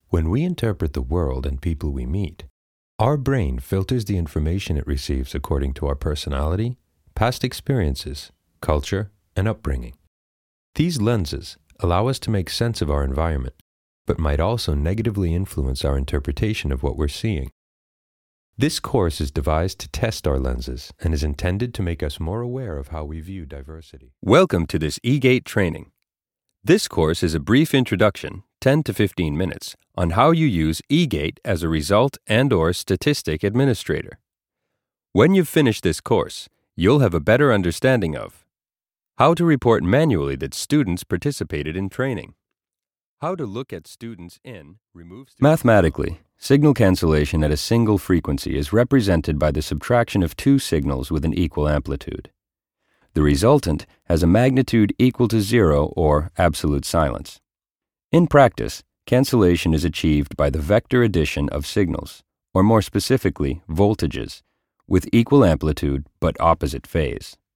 When we interpret the world and people we meet, our brain filters the information it receives according to our personality, past experiences, culture, and upbringing. These lenses allow us to make sense of our environment, but might also negatively influence our interpretation of what we're seeing. This course is devised to test our lenses and is intended to make us more aware of how we view diversity. Welcome to this eGate training. This course is a brief introduction, 10 to 15 minutes, on how you use eGate as a result and/or statistic administrator. When you've finished this course, you'll have a better understanding of how to report manually that students participated in training, how to look at students in, remove students. Mathematically, signal cancellation at a single frequency is represented by the subtraction of two signals with an equal amplitude. The resultant has a magnitude equal to 0 or absolute silence. In practice, cancellation is achieved by the vector addition of signals, or more specifically, voltages, with equal amplitude but opposite phase.